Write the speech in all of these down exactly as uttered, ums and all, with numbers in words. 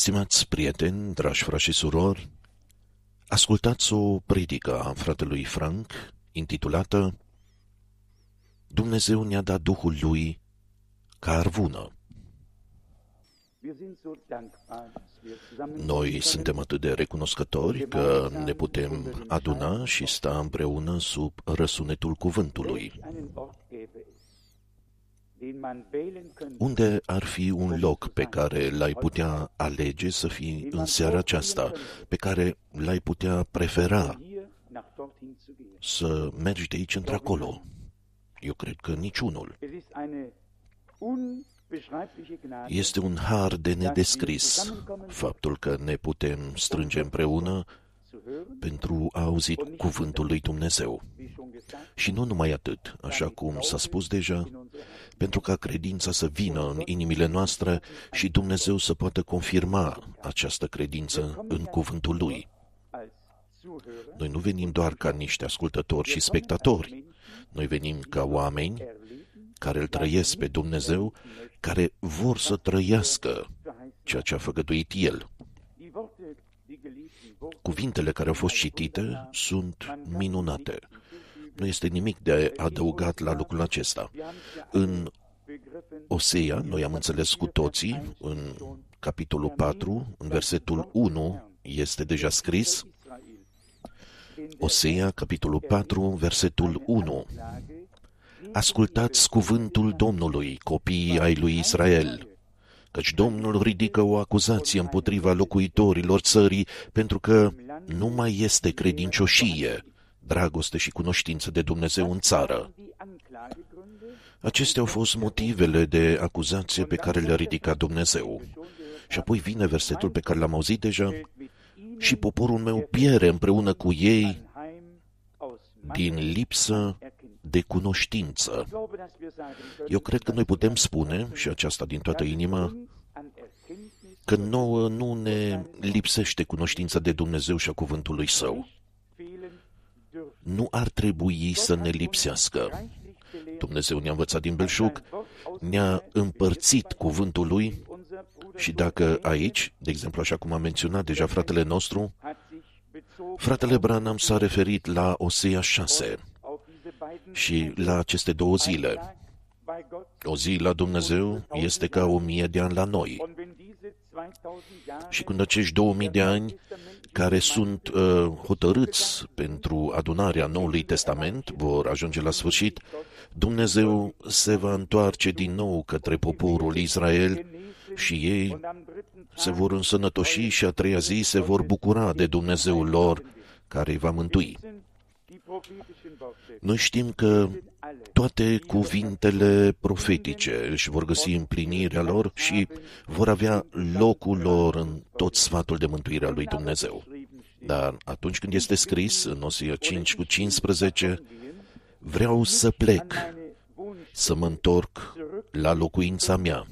Stimați prieteni, dragi frați și surori, ascultați o predică a fratelui Frank intitulată Dumnezeu ne-a dat Duhul Lui ca arvună. Noi suntem atât de recunoscători că ne putem aduna și sta împreună sub răsunetul cuvântului. Unde ar fi un loc pe care l-ai putea alege să fii în seara aceasta, pe care l-ai putea prefera să mergi de aici într-acolo? Eu cred că niciunul. Este un har de nedescris faptul că ne putem strânge împreună pentru a auzi cuvântul lui Dumnezeu. Și nu numai atât, așa cum s-a spus deja, pentru ca credința să vină în inimile noastre și Dumnezeu să poată confirma această credință în cuvântul Lui. Noi nu venim doar ca niște ascultători și spectatori, noi venim ca oameni care îl trăiesc pe Dumnezeu, care vor să trăiască ceea ce a făgăduit El. Cuvintele care au fost citite sunt minunate. Nu este nimic de adăugat la lucrul acesta. În Osea, noi am înțeles cu toții, în capitolul patru, în versetul unu, este deja scris, Osea, capitolul patru, versetul unu. Ascultați cuvântul Domnului, copiii ai lui Israel, căci Domnul ridică o acuzație împotriva locuitorilor țării, pentru că nu mai este credincioșie, dragoste și cunoștință de Dumnezeu în țară. Acestea au fost motivele de acuzație pe care le-a ridicat Dumnezeu. Și apoi vine versetul pe care l-am auzit deja, și poporul meu piere împreună cu ei din lipsă de cunoștință. Eu cred că noi putem spune, și aceasta din toată inima, că nouă nu ne lipsește cunoștința de Dumnezeu și a cuvântului Său. Nu ar trebui să ne lipsească. Dumnezeu ne-a învățat din belșug, ne-a împărțit cuvântul Lui și dacă aici, de exemplu așa cum a menționat deja fratele nostru, fratele Branham s-a referit la Osea șase și la aceste două zile. O zi la Dumnezeu este ca o mie de ani la noi. Și când acești două mii de ani care sunt uh, hotărâți pentru adunarea Noului Testament vor ajunge la sfârșit, Dumnezeu se va întoarce din nou către poporul Israel și ei se vor însănătoși și a treia zi se vor bucura de Dumnezeul lor care îi va mântui. Noi știm că toate cuvintele profetice își vor găsi împlinirea lor și vor avea locul lor în tot sfatul de mântuire al lui Dumnezeu. Dar atunci când este scris în Osea cinci cu cincisprezece, vreau să plec, să mă întorc la locuința mea,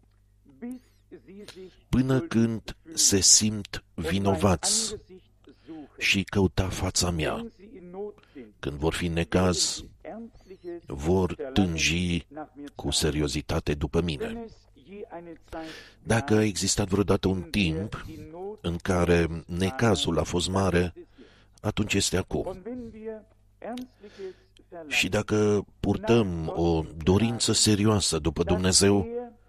până când se simt vinovați și căuta fața mea. Când vor fi în necaz, vor tânji cu seriozitate după mine. Dacă a existat vreodată un timp în care necazul a fost mare, atunci este acum. Și dacă purtăm o dorință serioasă după Dumnezeu,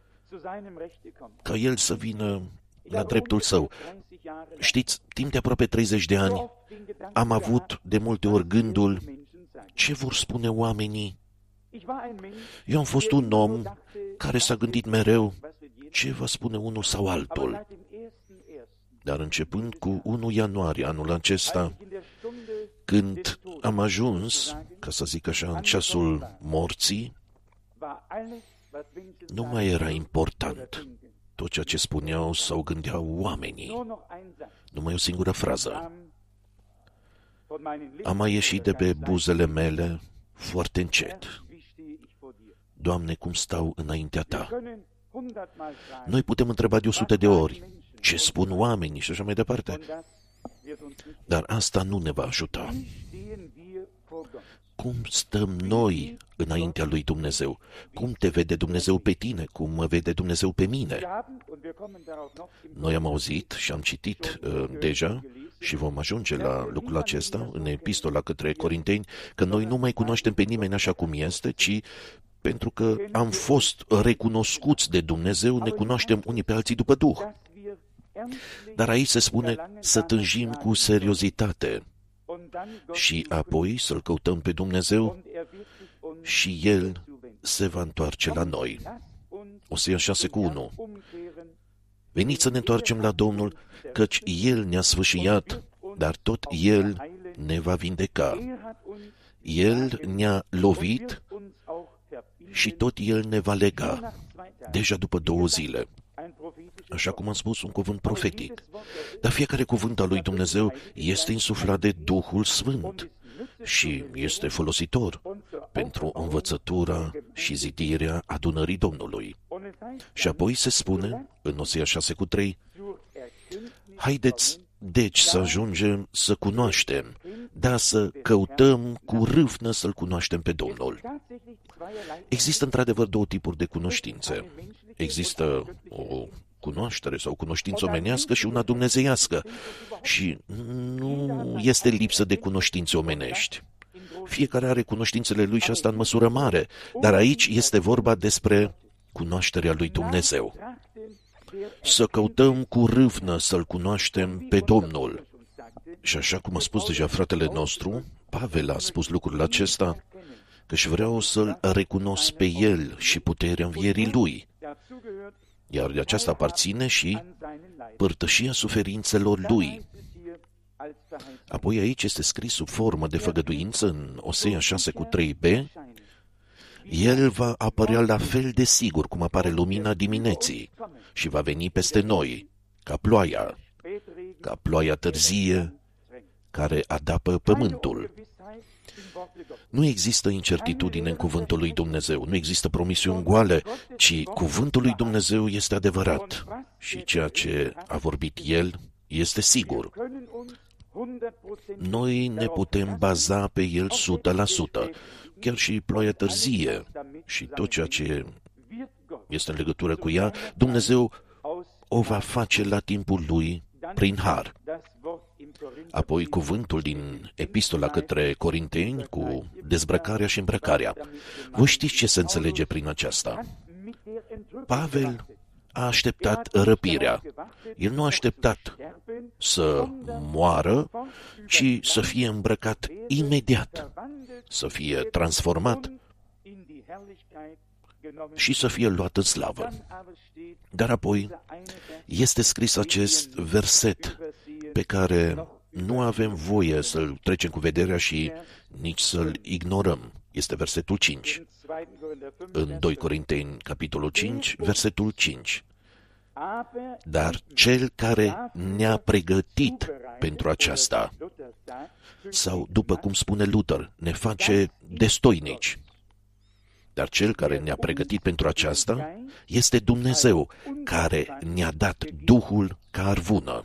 ca El să vină la dreptul Său. Știți, timp de aproape treizeci de ani, am avut de multe ori gândul, ce vor spune oamenii? Eu am fost un om care s-a gândit mereu, ce va spune unul sau altul. Dar începând cu întâi ianuarie anul acesta, când am ajuns, ca să zic așa, în ceasul morții, nu mai era important tot ceea ce spuneau sau gândeau oamenii. Numai o singură frază a mai ieșit de pe buzele mele foarte încet. Doamne, cum stau înaintea Ta? Noi putem întreba de o sută de ori ce spun oamenii și așa mai departe. Dar asta nu ne va ajuta. cum stăm noi înaintea lui Dumnezeu? Cum te vede Dumnezeu pe tine? Cum mă vede Dumnezeu pe mine? Noi am auzit și am citit uh, deja și vom ajunge la lucrul acesta în epistola către Corinteni, că noi nu mai cunoaștem pe nimeni așa cum este, ci pentru că am fost recunoscuți de Dumnezeu, ne cunoaștem unii pe alții după Duh. Dar aici se spune să tânjim cu seriozitate și apoi să-L căutăm pe Dumnezeu și El se va întoarce la noi. Osea șase cu unu. Veniți să ne întoarcem la Domnul, căci El ne-a sfâșiat, dar tot El ne va vindeca. El ne-a lovit și tot El ne va lega, deja după două zile. Așa cum am spus, un cuvânt profetic. Dar fiecare cuvânt al lui Dumnezeu este insuflat de Duhul Sfânt și este folositor pentru învățătura și zidirea adunării Domnului. Și apoi se spune, în Osea șase cu trei, haideți deci să ajungem să cunoaștem, dar să căutăm cu râvnă să-L cunoaștem pe Domnul. Există într-adevăr două tipuri de cunoștințe. Există o cunoaștere sau cunoștință omenească și una dumnezeiască. Și nu este lipsă de cunoștințe omenești. Fiecare are cunoștințele lui și asta în măsură mare, dar aici este vorba despre cunoașterea lui Dumnezeu. Să căutăm cu râvnă să-L cunoaștem pe Domnul. Și așa cum a spus deja fratele nostru, Pavel a spus lucrul acesta, că-și vreau să-L recunosc pe El și puterea învierii Lui. Iar de aceasta aparține și părtășia suferințelor Lui. Apoi aici este scris sub formă de făgăduință în Osea șase cu trei b, El va apărea la fel de sigur cum apare lumina dimineții și va veni peste noi, ca ploaia, ca ploaia târzie care adapă pământul. Nu există incertitudine în cuvântul lui Dumnezeu, nu există promisiuni goale, ci cuvântul lui Dumnezeu este adevărat și ceea ce a vorbit El este sigur. Noi ne putem baza pe El o sută la sută, chiar și ploaia târzie și tot ceea ce este în legătură cu ea, Dumnezeu o va face la timpul Lui prin har. Apoi cuvântul din epistola către Corinteni cu dezbrăcarea și îmbrăcarea. Voi știți ce se înțelege prin aceasta? Pavel a așteptat răpirea. El nu a așteptat să moară, ci să fie îmbrăcat imediat, să fie transformat și să fie luat în slavă. Dar apoi este scris acest verset pe care nu avem voie să-l trecem cu vederea și nici să-l ignorăm. Este versetul cinci. În doi Corinteni, capitolul cinci, versetul cinci. Dar cel care ne-a pregătit pentru aceasta, sau, după cum spune Luther, ne face destoinici. Dar cel care ne-a pregătit pentru aceasta este Dumnezeu, care ne-a dat Duhul ca arvună.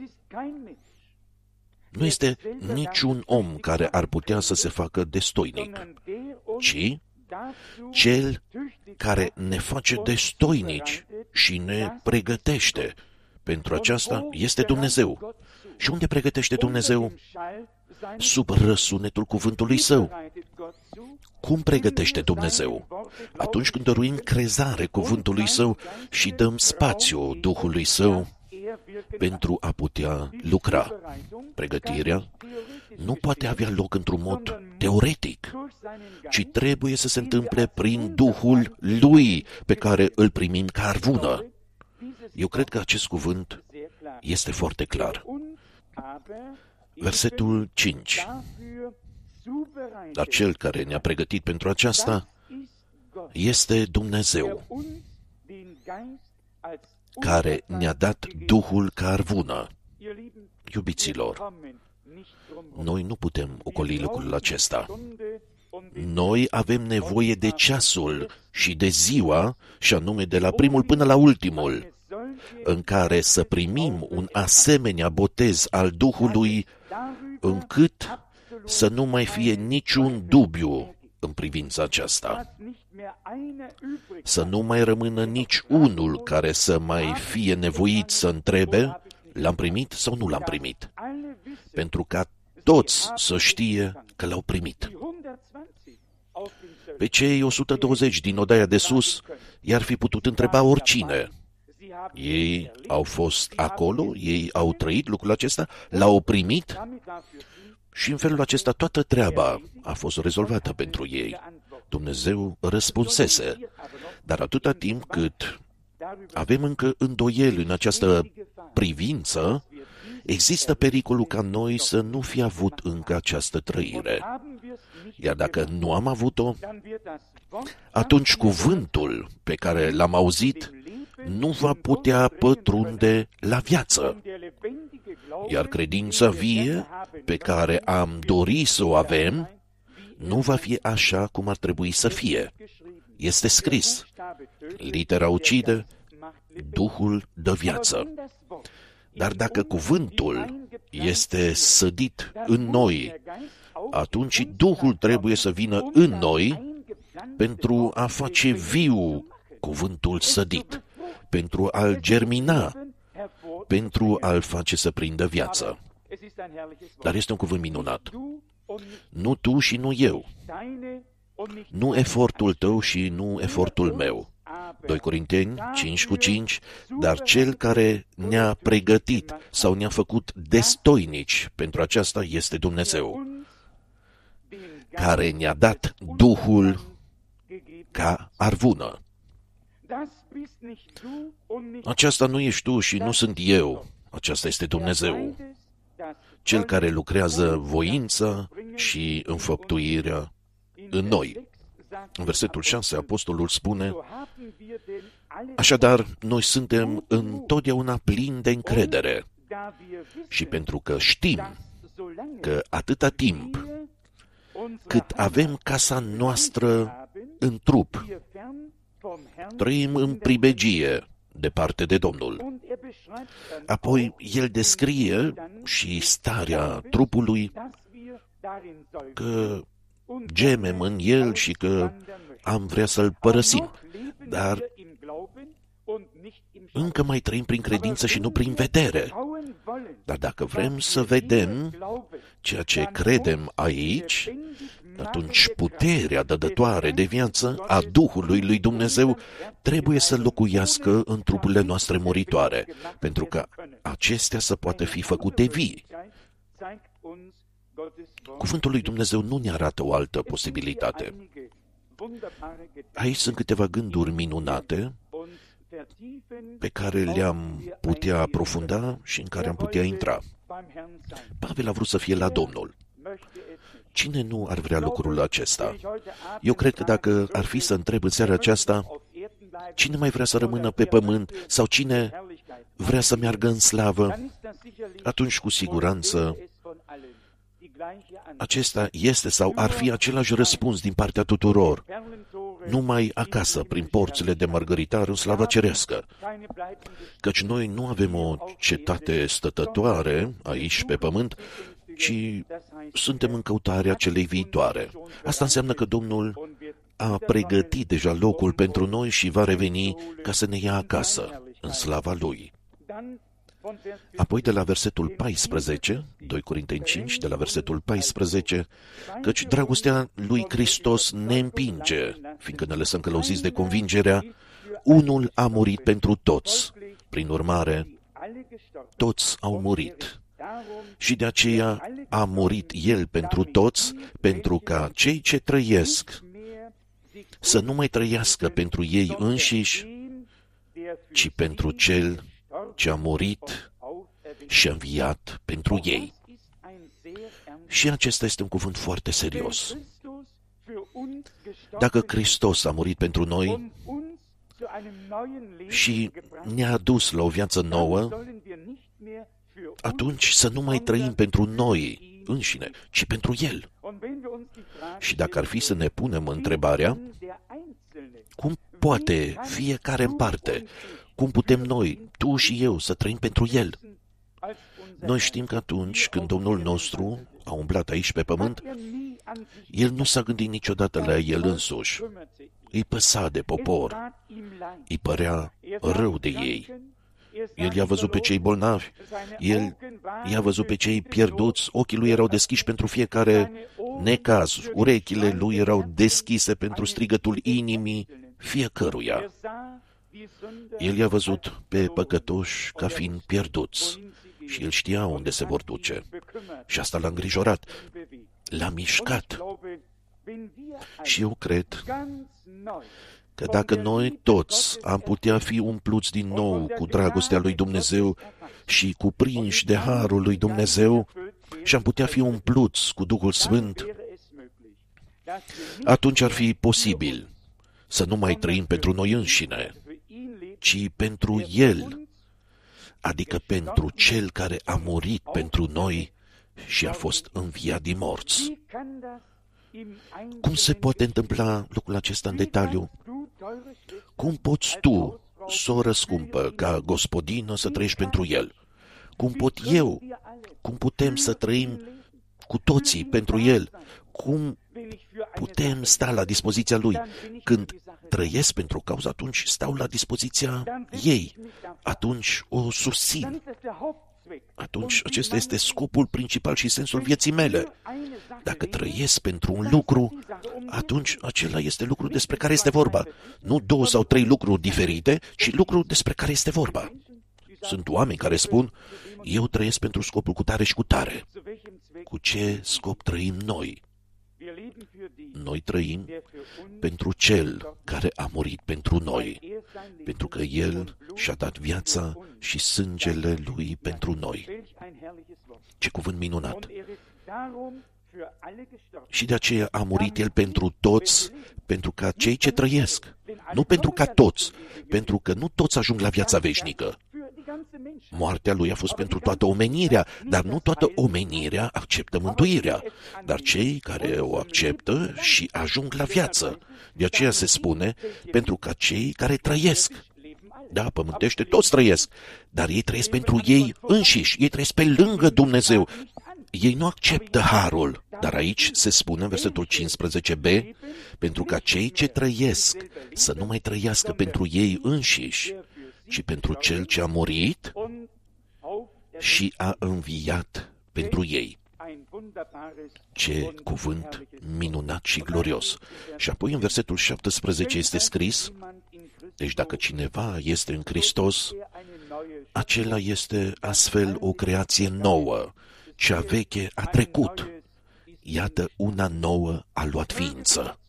Nu este niciun om care ar putea să se facă destoinic, ci cel care ne face destoinici și ne pregătește pentru aceasta este Dumnezeu. Și unde pregătește Dumnezeu? Sub răsunetul cuvântului Său. Cum pregătește Dumnezeu? Atunci când dăruim crezare cuvântului Său și dăm spațiu Duhului Său pentru a putea lucra. Pregătirea nu poate avea loc într-un mod teoretic, ci trebuie să se întâmple prin Duhul Lui pe care îl primim ca arvună. Eu cred că acest cuvânt este foarte clar. Versetul cinci. Dar cel care ne-a pregătit pentru aceasta este Dumnezeu, care ne-a dat Duhul ca arvună. Iubiților, noi nu putem ocoli lucrul acesta. Noi avem nevoie de ceasul și de ziua, și anume de la primul până la ultimul, în care să primim un asemenea botez al Duhului, încât să nu mai fie niciun dubiu în privința aceasta, să nu mai rămână nici unul care să mai fie nevoit să întrebe, l-am primit sau nu l-am primit, pentru ca toți să știe că l-au primit. Pe cei o sută douăzeci din odaia de sus i-ar fi putut întreba oricine. Ei au fost acolo, ei au trăit lucrul acesta, l-au primit și în felul acesta toată treaba a fost rezolvată pentru ei. Dumnezeu răspunsese, dar atâta timp cât avem încă îndoieli în această privință, există pericolul ca noi să nu fi avut încă această trăire. Iar dacă nu am avut-o, atunci cuvântul pe care l-am auzit nu va putea pătrunde la viață. Iar credința vie pe care am dorit să o avem nu va fi așa cum ar trebui să fie. Este scris: litera ucide, Duhul dă viață. Dar dacă cuvântul este sădit în noi, atunci Duhul trebuie să vină în noi pentru a face viu cuvântul sădit, pentru a-l germina, pentru a-l face să prindă viață. Dar este un cuvânt minunat. Nu tu și nu eu. Nu efortul tău și nu efortul meu. doi Corinteni cinci cu cinci, dar cel care ne-a pregătit sau ne-a făcut destoinici pentru aceasta este Dumnezeu, care ne-a dat Duhul ca arvună. Aceasta nu ești tu și nu sunt eu, aceasta este Dumnezeu, cel care lucrează voința și înfăptuirea în noi. În versetul șase, apostolul spune: așadar, noi suntem întotdeauna plini de încredere și pentru că știm că atâta timp cât avem casa noastră în trup, trăim în pribegie departe de Domnul. Apoi el descrie și starea trupului, că gemem în el și că am vrea să-l părăsim. Dar încă mai trăim prin credință și nu prin vedere. Dar dacă vrem să vedem ceea ce credem aici, atunci puterea dădătoare de viață a Duhului lui Dumnezeu trebuie să locuiască în trupurile noastre muritoare, pentru că acestea să poată fi făcute vii. Cuvântul lui Dumnezeu nu ne arată o altă posibilitate. Aici sunt câteva gânduri minunate pe care le-am putea aprofunda și în care am putea intra. Pavel a vrut să fie la Domnul. Cine nu ar vrea lucrul acesta? Eu cred că dacă ar fi să întreb în seara aceasta, cine mai vrea să rămână pe pământ sau cine vrea să meargă în slavă, atunci cu siguranță acesta este sau ar fi același răspuns din partea tuturor. Numai acasă, prin porțile de mărgăritar, în slava cerească. Căci noi nu avem o cetate stătătoare aici pe pământ, ci suntem în căutarea celei viitoare. Asta înseamnă că Domnul a pregătit deja locul pentru noi și va reveni ca să ne ia acasă, în slava Lui. Apoi de la versetul paisprezece, doi Corinteni cinci, de la versetul paisprezece, căci dragostea lui Hristos ne împinge, fiindcă ne lăsăm călăuziți de convingerea, unul a murit pentru toți. Prin urmare, toți au murit. Și de aceea a murit El pentru toți, pentru ca cei ce trăiesc să nu mai trăiască pentru ei înșiși, ci pentru Cel ce a murit și a înviat pentru ei. Și acesta este un cuvânt foarte serios. Dacă Hristos a murit pentru noi și ne-a adus la o viață nouă, atunci să nu mai trăim pentru noi înșine, ci pentru El. Și dacă ar fi să ne punem întrebarea, cum poate fiecare în parte, cum putem noi, tu și eu, să trăim pentru El? Noi știm că atunci când Domnul nostru a umblat aici pe pământ, el nu s-a gândit niciodată la el însuși. Îi păsa de popor, îi părea rău de ei. El i-a văzut pe cei bolnavi, el i-a văzut pe cei pierduți, ochii lui erau deschiși pentru fiecare necaz, urechile lui erau deschise pentru strigătul inimii fiecăruia. El i-a văzut pe păcătoși ca fiind pierduți și el știa unde se vor duce. Și asta l-a îngrijorat, l-a mișcat. Și eu cred că dacă noi toți am putea fi umpluți din nou cu dragostea lui Dumnezeu și cuprinși de harul lui Dumnezeu și am putea fi umpluți cu Duhul Sfânt, atunci ar fi posibil să nu mai trăim pentru noi înșine, ci pentru El, adică pentru Cel care a murit pentru noi și a fost înviat din morți. Cum se poate întâmpla lucrul acesta în detaliu? Cum poți tu, soră scumpă, ca gospodină, să trăiești pentru El? Cum pot eu? Cum putem să trăim cu toții pentru El? Cum putem sta la dispoziția Lui? Când trăiesc pentru cauză, atunci stau la dispoziția ei. Atunci o susțin. Atunci acesta este scopul principal și sensul vieții mele. Dacă trăiesc pentru un lucru, atunci acela este lucru despre care este vorba. Nu două sau trei lucruri diferite, ci lucru despre care este vorba. Sunt oameni care spun, eu trăiesc pentru scopul cu tare și cu tare. Cu ce scop trăim noi? Noi trăim pentru Cel care a murit pentru noi, pentru că El și-a dat viața și sângele Lui pentru noi. Ce cuvânt minunat! Și de aceea a murit El pentru toți, pentru ca cei ce trăiesc, nu pentru ca toți, pentru că nu toți ajung la viața veșnică. Moartea Lui a fost pentru toată omenirea, dar nu toată omenirea acceptă mântuirea, dar cei care o acceptă și ajung la viață. De aceea se spune, pentru ca cei care trăiesc. Da, pământește, toți trăiesc, dar ei trăiesc pentru ei înșiși, ei trăiesc pe lângă Dumnezeu. Ei nu acceptă harul, dar aici se spune în versetul cincisprezece b, pentru ca cei ce trăiesc să nu mai trăiască pentru ei înșiși, ci pentru Cel ce a murit și a înviat pentru ei. Ce cuvânt minunat și glorios! Și apoi în versetul șaptesprezece este scris, deci dacă cineva este în Hristos, acela este astfel o creație nouă, cea veche a trecut, iată una nouă a luat ființă.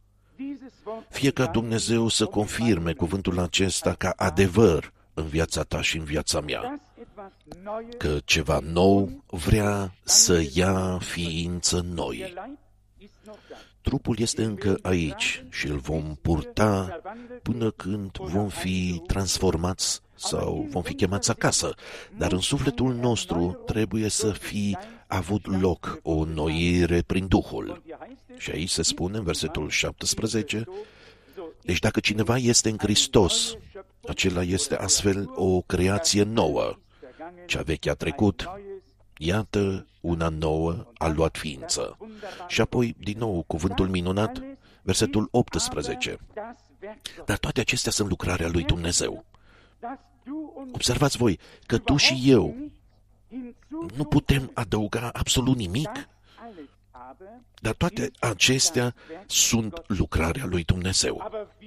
Fie ca Dumnezeu să confirme cuvântul acesta ca adevăr în viața ta și în viața mea, că ceva nou vrea să ia ființă noi. Trupul este încă aici și îl vom purta până când vom fi transformați sau vom fi chemați acasă, dar în sufletul nostru trebuie să fi avut loc o înnoire prin Duhul. Și aici se spune în versetul șaptesprezece, deci dacă cineva este în Hristos, acela este astfel o creație nouă. Cea veche a trecut, iată una nouă a luat ființă. Și apoi, din nou, cuvântul minunat, versetul optsprezece. Dar toate acestea sunt lucrarea lui Dumnezeu. Observați voi că tu și eu nu putem adăuga absolut nimic, dar toate acestea sunt lucrarea lui Dumnezeu.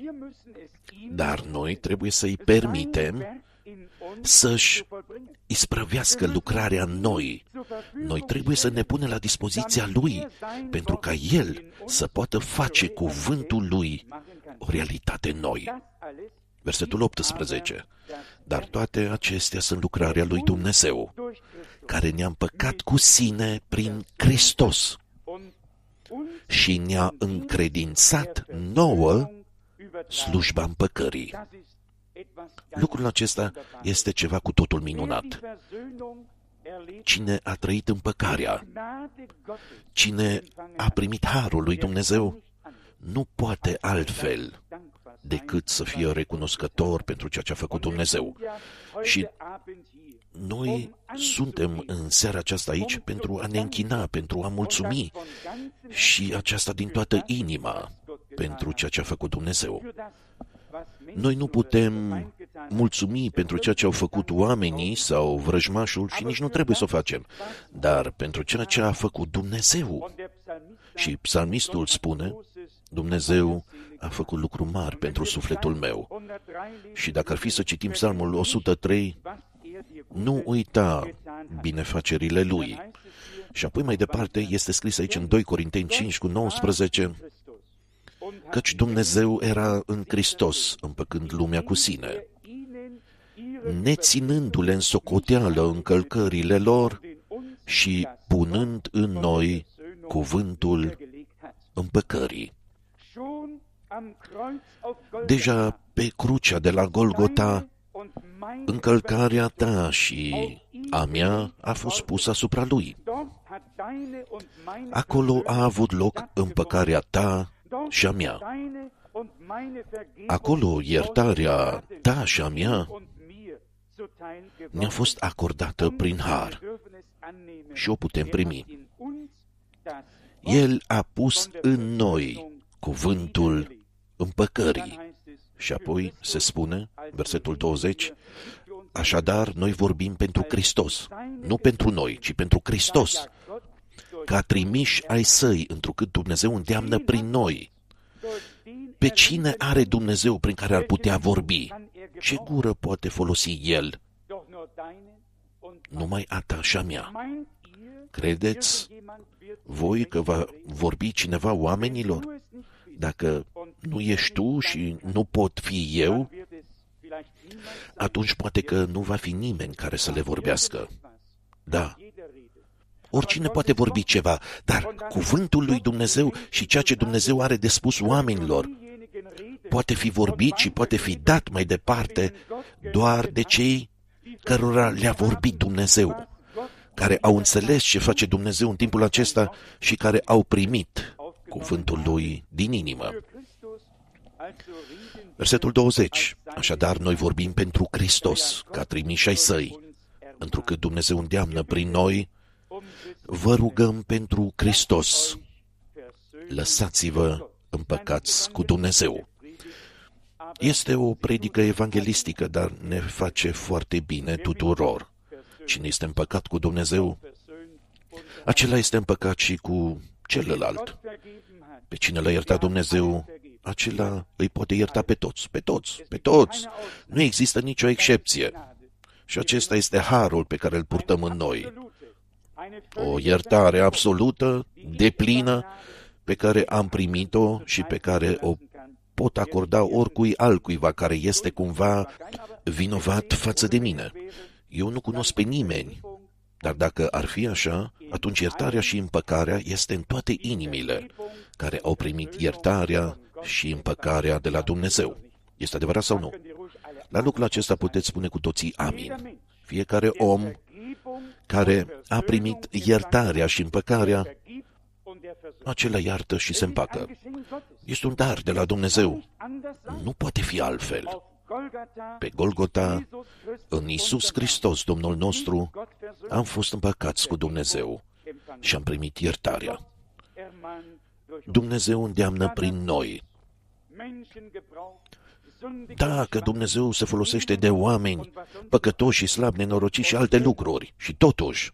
Dar noi trebuie să-i permitem să-și isprăvească lucrarea în noi. Noi trebuie să ne punem la dispoziția Lui, pentru ca El să poată face cuvântul Lui o realitate în noi. Versetul optsprezece. Dar toate acestea sunt lucrarea lui Dumnezeu, care ne-a împăcat cu sine prin Hristos și ne-a încredințat nouă slujba împăcării. Lucrul acesta este ceva cu totul minunat. Cine a trăit împăcarea, cine a primit harul lui Dumnezeu, nu poate altfel decât să fie recunoscător pentru ceea ce a făcut Dumnezeu. Și noi Suntem în seara aceasta aici pentru a ne închina, pentru a mulțumi și aceasta din toată inima pentru ceea ce a făcut Dumnezeu. Noi nu putem mulțumi pentru ceea ce au făcut oamenii sau vrăjmașul și nici nu trebuie să o facem, dar pentru ceea ce a făcut Dumnezeu. Și psalmistul spune, Dumnezeu a făcut lucruri mari pentru sufletul meu. Și dacă ar fi să citim psalmul o sută trei, nu uita binefacerile Lui. Și apoi mai departe este scris aici în doi Corinteni cinci cu nouăsprezece, căci Dumnezeu era în Hristos, împăcând lumea cu sine, neținându-le în socoteală încălcările lor și punând în noi cuvântul împăcării. Deja pe crucea de la Golgota, încălcarea ta și a mea a fost pusă asupra Lui. Acolo a avut loc împăcarea ta și a mea. Acolo iertarea ta și a mea ne-a fost acordată prin har și o putem primi. El a pus în noi cuvântul împăcării. Și apoi se spune, versetul douăzeci, așadar noi vorbim pentru Hristos, nu pentru noi, ci pentru Hristos, ca trimiși ai săi, întrucât Dumnezeu îndeamnă prin noi. Pe cine are Dumnezeu prin care ar putea vorbi? Ce gură poate folosi El? Numai a ta și a mea. Credeți voi că va vorbi cineva oamenilor? Dacă nu ești tu și nu pot fi eu, atunci poate că nu va fi nimeni care să le vorbească. Da, oricine poate vorbi ceva, dar cuvântul lui Dumnezeu și ceea ce Dumnezeu are de spus oamenilor poate fi vorbit și poate fi dat mai departe doar de cei cărora le-a vorbit Dumnezeu, care au înțeles ce face Dumnezeu în timpul acesta și care au primit cuvântul Lui din inimă. Versetul douăzeci. Așadar, noi vorbim pentru Hristos, ca trimiși ai săi, întrucât Dumnezeu îndeamnă prin noi, vă rugăm pentru Hristos, lăsați-vă împăcați cu Dumnezeu. Este o predică evanghelistică, dar ne face foarte bine tuturor. Cine este împăcat cu Dumnezeu, acela este împăcat și cu celălalt. Pe cine l-a iertat Dumnezeu, acela îi poate ierta pe toți, pe toți, pe toți. Nu există nicio excepție. Și acesta este harul pe care îl purtăm în noi. O iertare absolută, deplină, pe care am primit-o și pe care o pot acorda oricui altcuiva care este cumva vinovat față de mine. Eu nu cunosc pe nimeni, dar dacă ar fi așa, atunci iertarea și împăcarea este în toate inimile care au primit iertarea și împăcarea de la Dumnezeu. Este adevărat sau nu? La lucrul acesta puteți spune cu toții amin. Fiecare om care a primit iertarea și împăcarea, acela iartă și se împacă. Este un dar de la Dumnezeu. Nu poate fi altfel. Pe Golgota, în Iisus Hristos, Domnul nostru, am fost împăcați cu Dumnezeu și am primit iertarea. Dumnezeu îndeamnă prin noi. Dacă Dumnezeu se folosește de oameni păcătoși și slabi, nenorociți și alte lucruri, și totuși,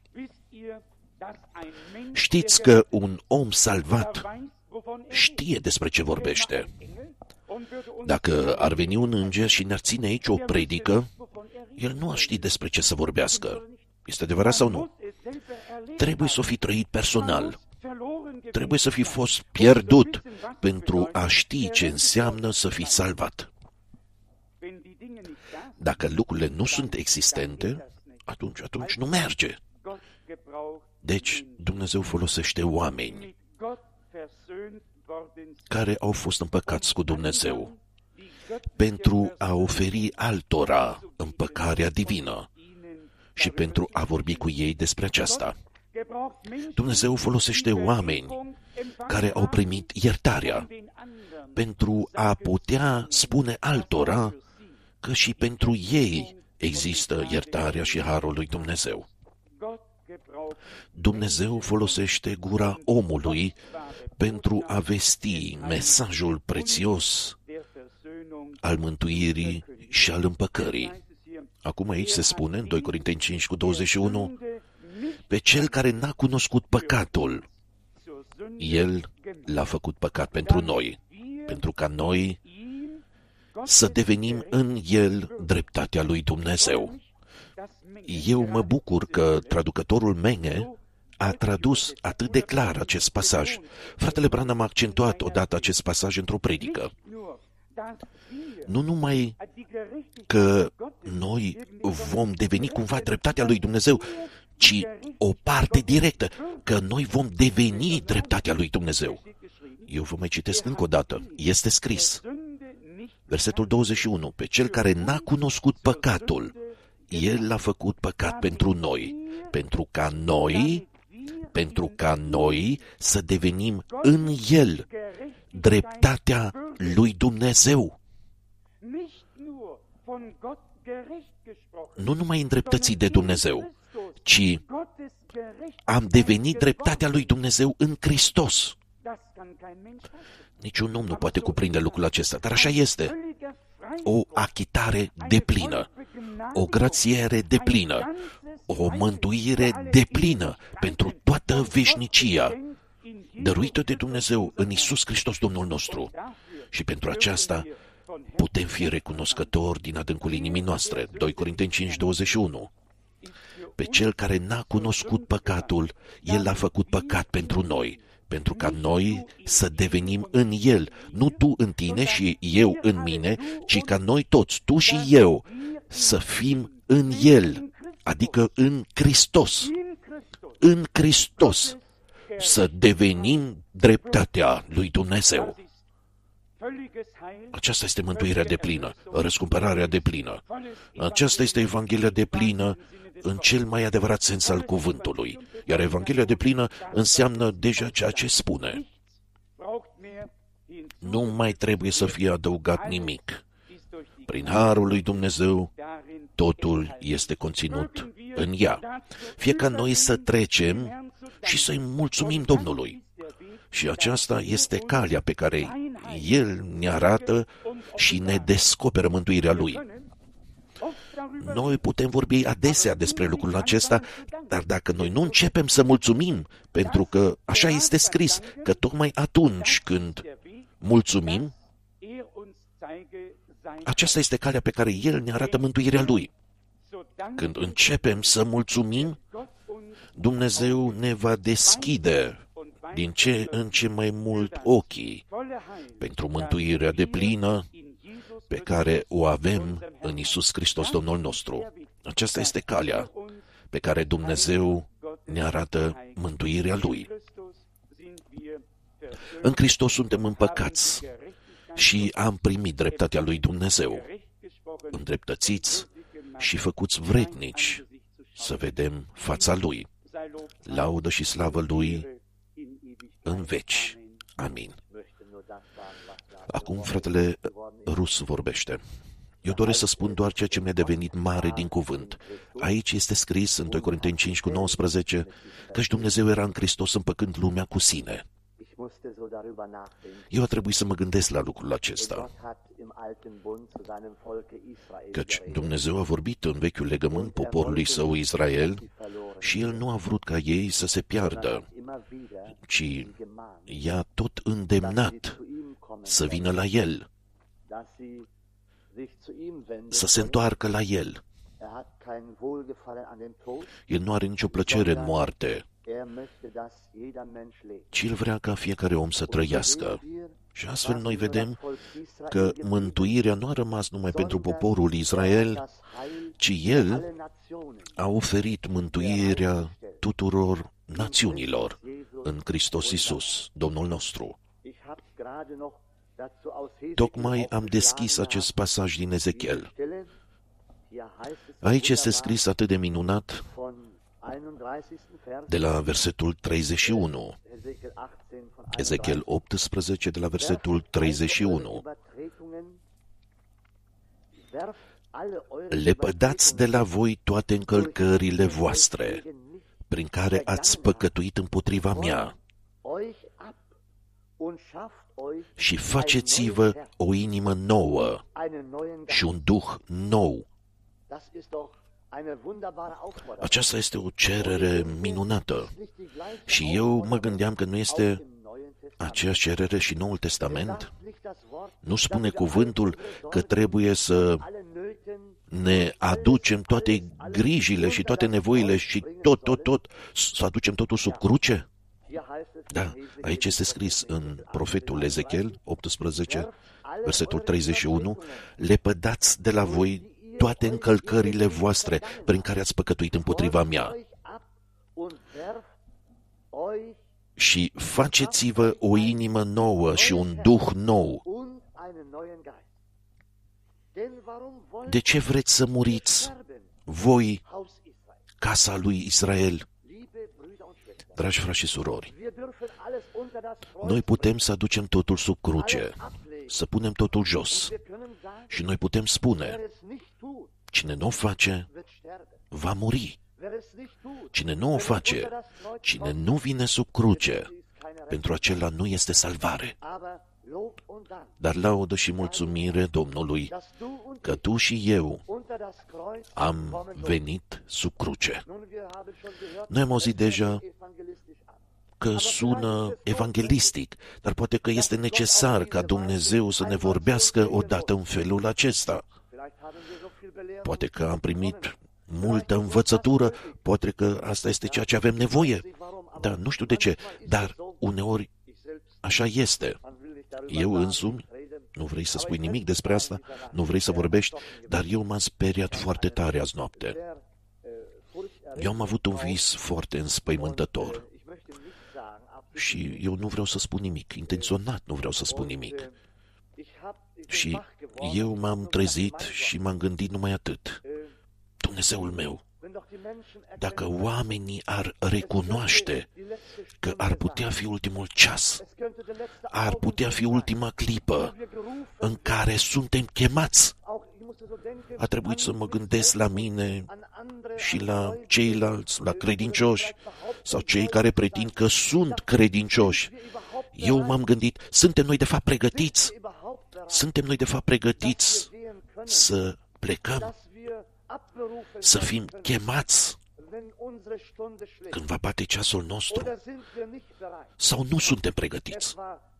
știți că un om salvat știe despre ce vorbește. Dacă ar veni un înger și ne-ar ține aici o predică, el nu ar ști despre ce să vorbească. Este adevărat sau nu? Trebuie să o fi trăit personal. Trebuie să fi fost pierdut pentru a ști ce înseamnă să fii salvat. Dacă lucrurile nu sunt existente, atunci, atunci nu merge. Deci, Dumnezeu folosește oameni care au fost împăcați cu Dumnezeu pentru a oferi altora împăcarea divină și pentru a vorbi cu ei despre aceasta. Dumnezeu folosește oameni care au primit iertarea pentru a putea spune altora că și pentru ei există iertarea și harul lui Dumnezeu. Dumnezeu folosește gura omului pentru a vesti mesajul prețios al mântuirii și al împăcării. Acum aici se spune, în doi Corinteni cinci cu douăzeci și unu, pe cel care n-a cunoscut păcatul, El l-a făcut păcat pentru noi, pentru ca noi să devenim în El dreptatea lui Dumnezeu. Eu mă bucur că traducătorul Menge a tradus atât de clar acest pasaj. Fratele Branham a accentuat odată acest pasaj într-o predică. Nu numai că noi vom deveni cumva dreptatea lui Dumnezeu, ci o parte directă, că noi vom deveni dreptatea lui Dumnezeu. Eu vă mai citesc încă o dată. Este scris, versetul douăzeci și unu, pe cel care n-a cunoscut păcatul, El l-a făcut păcat pentru noi, pentru ca noi, pentru ca noi să devenim în El dreptatea lui Dumnezeu. Nu numai îndreptății de Dumnezeu, ci am devenit dreptatea lui Dumnezeu în Hristos. Niciun om nu poate cuprinde lucrul acesta, dar așa este. O achitare deplină, o grațiere deplină, o mântuire deplină pentru toată veșnicia, dăruită de Dumnezeu în Iisus Hristos Domnul nostru. Și pentru aceasta putem fi recunoscători din adâncul inimii noastre. doi Corinteni cinci, douăzeci și unu. Pe cel care n-a cunoscut păcatul, El l-a făcut păcat pentru noi, pentru ca noi să devenim în El, nu tu în tine și eu în mine, ci ca noi toți, tu și eu, să fim în El, adică în Hristos, în Hristos, să devenim dreptatea lui Dumnezeu. Aceasta este mântuirea deplină, răscumpărarea deplină. Aceasta este Evanghelia deplină în cel mai adevărat sens al cuvântului, iar Evanghelia deplină înseamnă deja ceea ce spune. Nu mai trebuie să fie adăugat nimic. Prin harul lui Dumnezeu, totul este conținut în ea. Fie ca noi să trecem și să-i mulțumim Domnului. Și aceasta este calea pe care El ne arată și ne descoperă mântuirea Lui. Noi putem vorbi adesea despre lucrul acesta, dar dacă noi nu începem să mulțumim, pentru că așa este scris, că tocmai atunci când mulțumim, aceasta este calea pe care El ne arată mântuirea Lui. Când începem să mulțumim, Dumnezeu ne va deschide din ce în ce mai mult ochii pentru mântuirea deplină pe care o avem în Iisus Hristos Domnul nostru. Aceasta este calea pe care Dumnezeu ne arată mântuirea Lui. În Hristos suntem împăcați și am primit dreptatea lui Dumnezeu, îndreptățiți și făcuți vrednici să vedem fața Lui. Laudă și slavă Lui în veci. Amin. Acum fratele Rus vorbește. Eu doresc să spun doar ceea ce mi-a devenit mare din cuvânt. Aici este scris în doi Corinteni cinci cu nouăsprezece căci Dumnezeu era în Hristos împăcând lumea cu sine. Eu a trebuit să mă gândesc la lucrul acesta, căci Dumnezeu a vorbit în vechiul legământ poporului său Israel și El nu a vrut ca ei să se piardă, ci i-a tot îndemnat să vină la El, să se întoarcă la El. El nu are nicio plăcere în moarte, ci El vrea ca fiecare om să trăiască. Și astfel noi vedem că mântuirea nu a rămas numai pentru poporul Israel, ci El a oferit mântuirea tuturor națiunilor în Hristos Iisus, Domnul nostru. Tocmai am deschis acest pasaj din Ezechiel. Aici este scris atât de minunat de la versetul treizeci și unu. Ezechiel optsprezece, de la versetul treizeci și unu. Lepădați de la voi toate încălcările voastre prin care ați păcătuit împotriva mea, și faceți-vă o inimă nouă și un duh nou. Aceasta este o cerere minunată. Și eu mă gândeam că nu este aceeași cerere și Noul Testament? Nu spune cuvântul că trebuie să ne aducem toate grijile și toate nevoile și tot, tot, tot, să aducem totul sub cruce? Da, aici este scris în profetul Ezechiel optsprezece, versetul treizeci și unu, lepădați de la voi toate încălcările voastre prin care ați păcătuit împotriva mea și faceți-vă o inimă nouă și un duh nou. De ce vreți să muriți, voi, casa lui Israel? Dragi frați și surori, noi putem să aducem totul sub cruce, să punem totul jos și noi putem spune, cine nu o face, va muri. Cine nu o face, cine nu vine sub cruce, pentru acela nu este salvare. Dar laudă și mulțumire Domnului că tu și eu am venit sub cruce. Noi am auzit deja că sună evanghelistic, dar poate că este necesar ca Dumnezeu să ne vorbească odată în felul acesta. Poate că am primit multă învățătură, poate că asta este ceea ce avem nevoie. Da, nu știu de ce, dar uneori așa este. Eu însumi, nu vrei să spui nimic despre asta, nu vrei să vorbești, dar eu m-am speriat foarte tare azi noapte. Eu am avut un vis foarte înspăimântător și eu nu vreau să spun nimic, intenționat nu vreau să spun nimic. Și eu m-am trezit și m-am gândit numai atât. Dumnezeul meu, dacă oamenii ar recunoaște că ar putea fi ultimul ceas, ar putea fi ultima clipă în care suntem chemați, a trebuit să mă gândesc la mine și la ceilalți, la credincioși, sau cei care pretind că sunt credincioși. Eu m-am gândit, suntem noi de fapt pregătiți? Suntem noi de fapt pregătiți să plecăm? Să fim chemați când va bate ceasul nostru? Sau nu suntem pregătiți?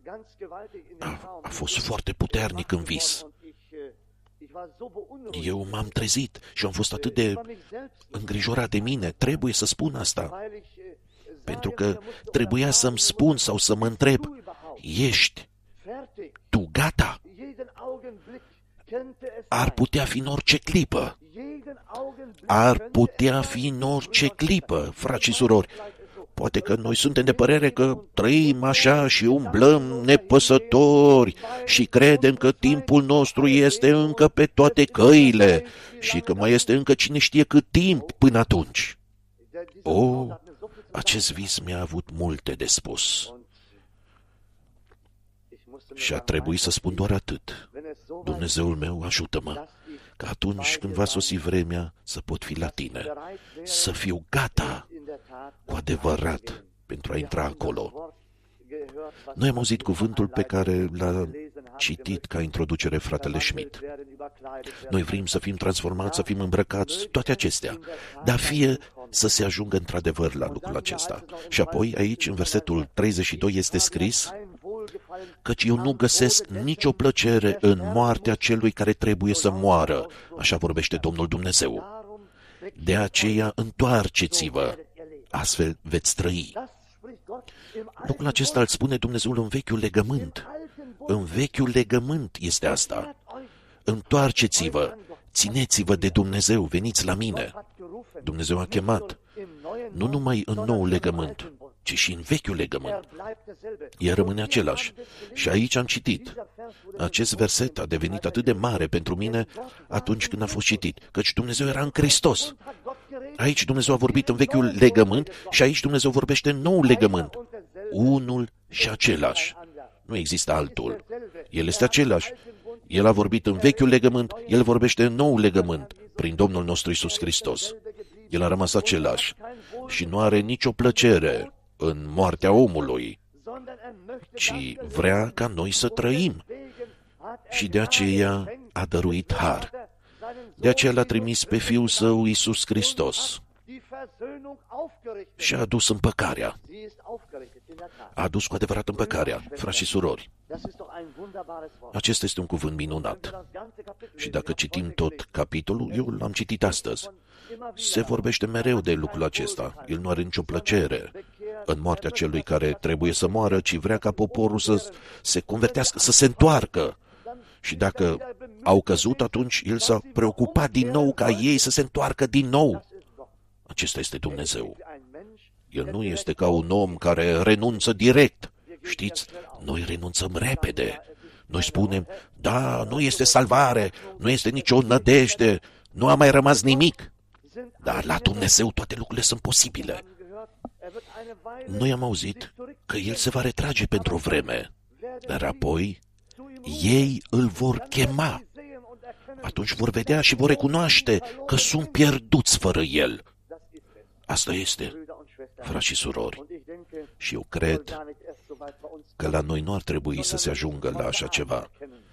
A, a fost foarte puternic în vis. Eu m-am trezit și am fost atât de îngrijorat de mine. Trebuie să spun asta. Pentru că trebuia să-mi spun sau să mă întreb, ești tu gata? Ar putea fi în orice clipă. Ar putea fi în orice clipă, frați și surori. Poate că noi suntem de părere că trăim așa și umblăm nepăsători și credem că timpul nostru este încă pe toate căile și că mai este încă cine știe cât timp până atunci. O, acest vis mi-a avut multe de spus. Și a trebuit să spun doar atât. Dumnezeul meu, ajută-mă, că atunci când va sosi vremea să pot fi la tine, să fiu gata cu adevărat pentru a intra acolo. Noi am auzit cuvântul pe care l-a citit ca introducere fratele Schmidt. Noi vrem să fim transformați, să fim îmbrăcați, toate acestea, dar fie să se ajungă într-adevăr la lucrul acesta. Și apoi aici, în versetul treizeci și doi, este scris, căci eu nu găsesc nicio plăcere în moartea celui care trebuie să moară, așa vorbește Domnul Dumnezeu. De aceea întoarceți-vă, astfel veți trăi. Lucrul acesta îl spune Dumnezeul în vechiul legământ. În vechiul legământ este asta. Întoarceți-vă, țineți-vă de Dumnezeu, veniți la mine. Dumnezeu a chemat, nu numai în noul legământ, ci și în vechiul legământ. El rămâne același. Și aici am citit. Acest verset a devenit atât de mare pentru mine atunci când a fost citit, căci Dumnezeu era în Hristos. Aici Dumnezeu a vorbit în vechiul legământ și aici Dumnezeu vorbește în noul legământ. Unul și același. Nu există altul. El este același. El a vorbit în vechiul legământ, El vorbește în noul legământ, prin Domnul nostru Iisus Hristos. El a rămas același și nu are nicio plăcere în moartea omului, ci vrea ca noi să trăim. Și de aceea a dăruit har. De aceea l-a trimis pe Fiul Său, Iisus Hristos, și a adus împăcarea. A adus cu adevărat împăcarea, frați și surori. Acesta este un cuvânt minunat. Și dacă citim tot capitolul, eu l-am citit astăzi, se vorbește mereu de lucrul acesta. El nu are nicio plăcere în moartea celui care trebuie să moară, ci vrea ca poporul să se convertească, să se întoarcă. Și dacă au căzut, atunci El s-a preocupat din nou ca ei să se întoarcă din nou. Acesta este Dumnezeu. El nu este ca un om care renunță direct. Știți, noi renunțăm repede. Noi spunem, da, nu este salvare, nu este nicio nădejde, nu a mai rămas nimic. Dar la Dumnezeu toate lucrurile sunt posibile. Noi am auzit că El se va retrage pentru o vreme, dar apoi ei îl vor chema. Atunci vor vedea și vor recunoaște că sunt pierduți fără El. Asta este, frați și surori. Și eu cred că la noi nu ar trebui să se ajungă la așa ceva,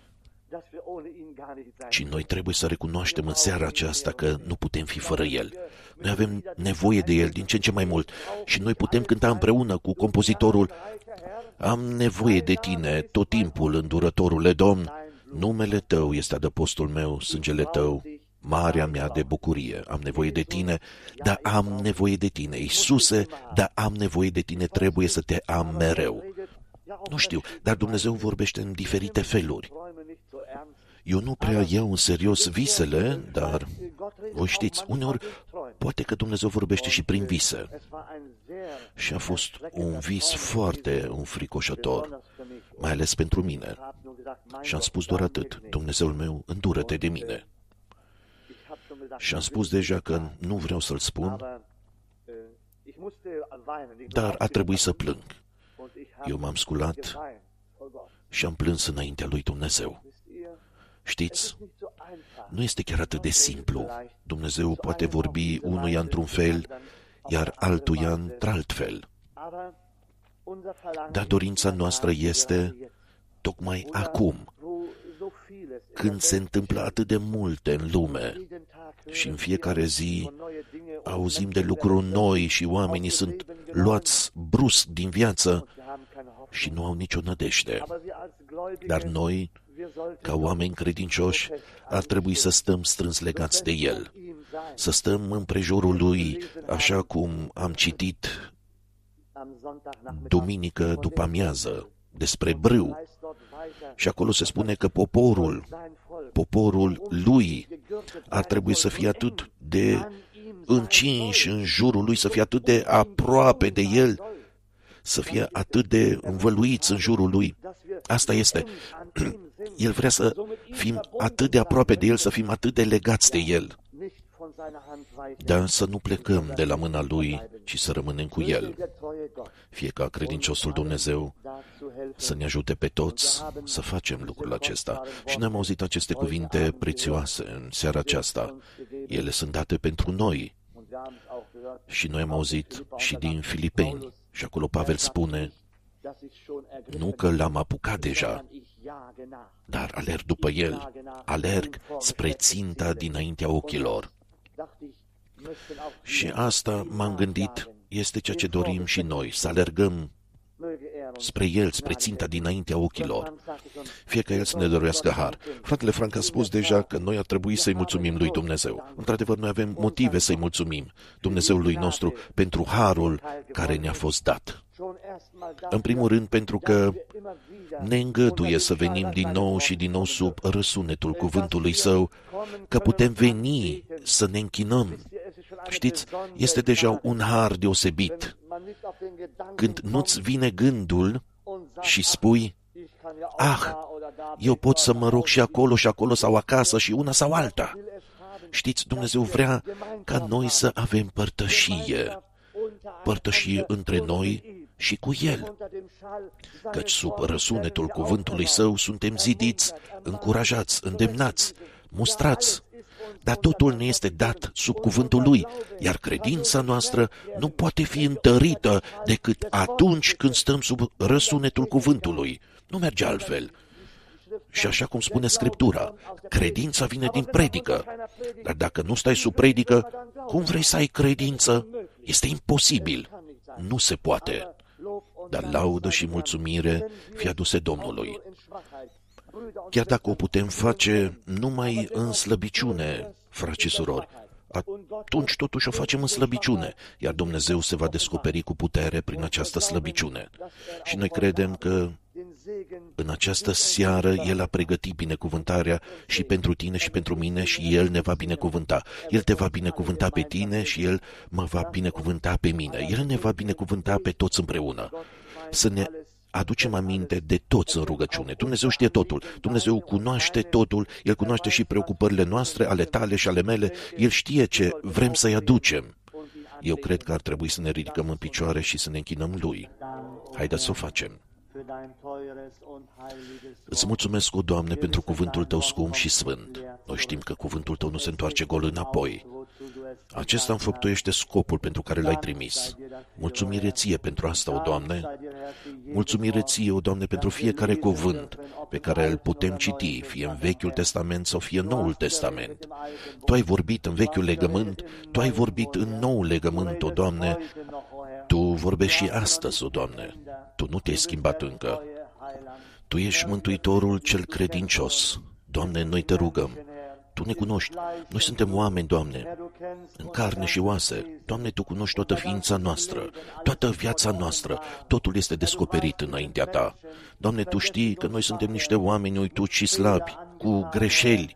ci noi trebuie să recunoaștem în seara aceasta că nu putem fi fără El. Noi avem nevoie de El din ce în ce mai mult și noi putem cânta împreună cu compozitorul: am nevoie de Tine tot timpul, îndurătorule Domn, numele Tău este adăpostul meu, sângele Tău, marea mea de bucurie. Am nevoie de Tine, dar am nevoie de Tine. Iisuse, dar am nevoie de Tine, trebuie să Te am mereu. Nu știu, dar Dumnezeu vorbește în diferite feluri. Eu nu prea iau în serios visele, dar, voi știți, uneori poate că Dumnezeu vorbește și prin vise. Și a fost un vis foarte înfricoșător, mai ales pentru mine. Și am spus doar atât: Dumnezeul meu, îndură-te de mine. Și am spus deja că nu vreau să-l spun, dar a trebuit să plâng. Eu m-am sculat și am plâns înaintea lui Dumnezeu. Știți, nu este chiar atât de simplu. Dumnezeu poate vorbi unuia într-un fel, iar altuia într-alt fel. Dar dorința noastră este tocmai acum, când se întâmplă atât de multe în lume și în fiecare zi auzim de lucruri noi și oamenii sunt luați brusc din viață și nu au nicio nădejde. Dar noi, ca oameni credincioși, ar trebui să stăm strâns legați de El, să stăm împrejurul Lui, așa cum am citit duminică după amiază despre brâu. Și acolo se spune că poporul, poporul Lui ar trebui să fie atât de încinși în jurul Lui, să fie atât de aproape de El, să fie atât de învăluiți în jurul Lui. Asta este. El vrea să fim atât de aproape de El, să fim atât de legați de El, dar să nu plecăm de la mâna Lui, ci să rămânem cu El. Fie ca credinciosul Dumnezeu să ne ajute pe toți să facem lucrul acesta. Și ne-am auzit aceste cuvinte prețioase în seara aceasta. Ele sunt date pentru noi. Și noi am auzit și din Filipeni. Și acolo Pavel spune: nu că l-am apucat deja, dar alerg după El, alerg spre ținta dinaintea ochilor. Și asta m-am gândit, este ceea ce dorim și noi, să alergăm spre El, spre ținta dinaintea ochilor. Fie că El să ne dăruiască har. Fratele Frank a spus deja că noi ar trebui să-i mulțumim lui Dumnezeu. Într-adevăr, noi avem motive să-i mulțumim Dumnezeului nostru pentru harul care ne-a fost dat. În primul rând, pentru că ne îngăduie să venim din nou și din nou sub răsunetul cuvântului Său, că putem veni să ne închinăm. Știți, este deja un har deosebit când nu-ți vine gândul și spui: ah, eu pot să mă rog și acolo și acolo sau acasă și una sau alta. Știți, Dumnezeu vrea ca noi să avem părtășie, părtășie între noi și cu El, căci sub răsunetul cuvântului Său suntem zidiți, încurajați, îndemnați, mustrați. dar totul ne este dat sub cuvântul Lui, iar credința noastră nu poate fi întărită decât atunci când stăm sub răsunetul cuvântului. Nu merge altfel. Și așa cum spune Scriptura, credința vine din predică. Dar dacă nu stai sub predică, cum vrei să ai credință? Este imposibil. Nu se poate. Dar laudă și mulțumire fie aduse Domnului. Chiar dacă o putem face numai în slăbiciune, frați și surori, atunci totuși o facem în slăbiciune, iar Dumnezeu se va descoperi cu putere prin această slăbiciune. Și noi credem că în această seară El a pregătit binecuvântarea și pentru tine și pentru mine și El ne va binecuvânta. El te va binecuvânta pe tine și El mă va binecuvânta pe mine. El ne va binecuvânta pe toți împreună. Să ne aducem aminte de toți în rugăciune. Dumnezeu știe totul. Dumnezeu cunoaște totul. El cunoaște și preocupările noastre, ale tale și ale mele. El știe ce vrem să-i aducem. Eu cred că ar trebui să ne ridicăm în picioare și să ne închinăm Lui. Haideți să o facem. Îți mulțumesc, o Doamne, pentru cuvântul Tău scump și sfânt. Noi știm că cuvântul Tău nu se întoarce gol înapoi. Acesta înfăptuiește scopul pentru care L-ai trimis. Mulțumire Ție pentru asta, o Doamne. Mulțumire Ție, o Doamne, pentru fiecare cuvânt pe care îl putem citi, fie în Vechiul Testament sau fie în Noul Testament. Tu ai vorbit în Vechiul Legământ, Tu ai vorbit în Noul Legământ, o Doamne. Tu vorbești și astăzi, o Doamne. Tu nu te-ai schimbat încă. Tu ești Mântuitorul cel credincios. Doamne, noi Te rugăm. Tu ne cunoști. Noi suntem oameni, Doamne, în carne și oase. Doamne, Tu cunoști toată ființa noastră, toată viața noastră. Totul este descoperit înaintea Ta. Doamne, Tu știi că noi suntem niște oameni uituți și slabi, cu greșeli.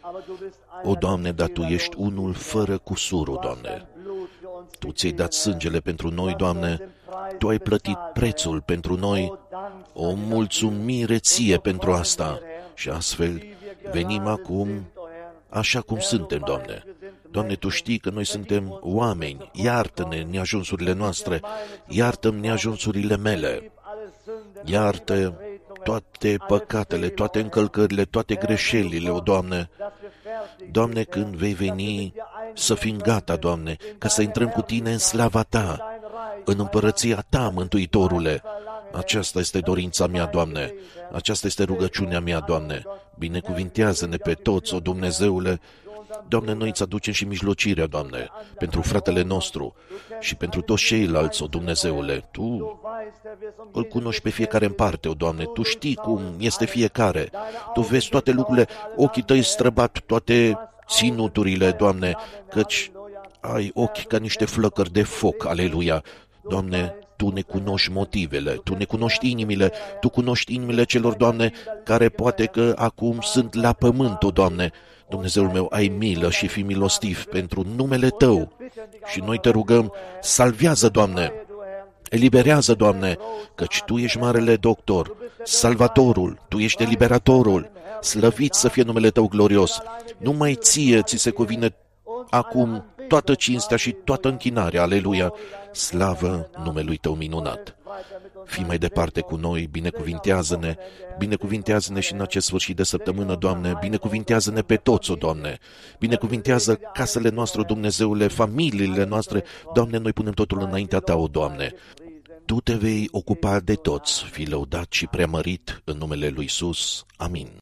O, Doamne, dar Tu ești unul fără cusur, o Doamne. Tu ți-ai dat sângele pentru noi, Doamne. Tu ai plătit prețul pentru noi. O mulțumire Ție pentru asta. Și astfel venim acum așa cum suntem, Doamne. Doamne, Tu știi că noi suntem oameni. Iartă-ne neajunsurile noastre. Iartă-mi neajunsurile mele. Iartă toate păcatele, toate încălcările, toate greșelile, o Doamne. Doamne, când vei veni, să fim gata, Doamne, ca să intrăm cu Tine în slava Ta, în împărăția Ta, Mântuitorule. Aceasta este dorința mea, Doamne. Aceasta este rugăciunea mea, Doamne. Binecuvintează-ne pe toți, o Dumnezeule. Doamne, noi îți aducem și mijlocirea, Doamne, pentru fratele nostru și pentru toți ceilalți, o Dumnezeule. Tu îl cunoști pe fiecare în parte, o Doamne. Tu știi cum este fiecare. Tu vezi toate lucrurile, ochii Tăi străbat toate ținuturile, Doamne, căci ai ochi ca niște flăcări de foc, aleluia. Doamne, Tu ne cunoști motivele, Tu ne cunoști inimile, Tu cunoști inimile celor, Doamne, care poate că acum sunt la pământ, o Doamne. Dumnezeul meu, ai milă și fii milostiv pentru numele Tău. Și noi Te rugăm, salvează, Doamne, eliberează, Doamne, căci Tu ești marele doctor, salvatorul, Tu ești eliberatorul. Slăvit să fie numele Tău glorios. Numai Ție ți se cuvine acum toată cinstea și toată închinarea, aleluia. Slavă numelui Tău minunat. Fii mai departe cu noi, binecuvintează-ne, binecuvintează-ne și în acest sfârșit de săptămână, Doamne, binecuvintează-ne pe toți, o Doamne, binecuvintează casele noastre, Dumnezeule, familiile noastre, Doamne, noi punem totul înaintea Ta, o Doamne. Tu Te vei ocupa de toți, fii lăudat și preamărit în numele lui Iisus. Amin.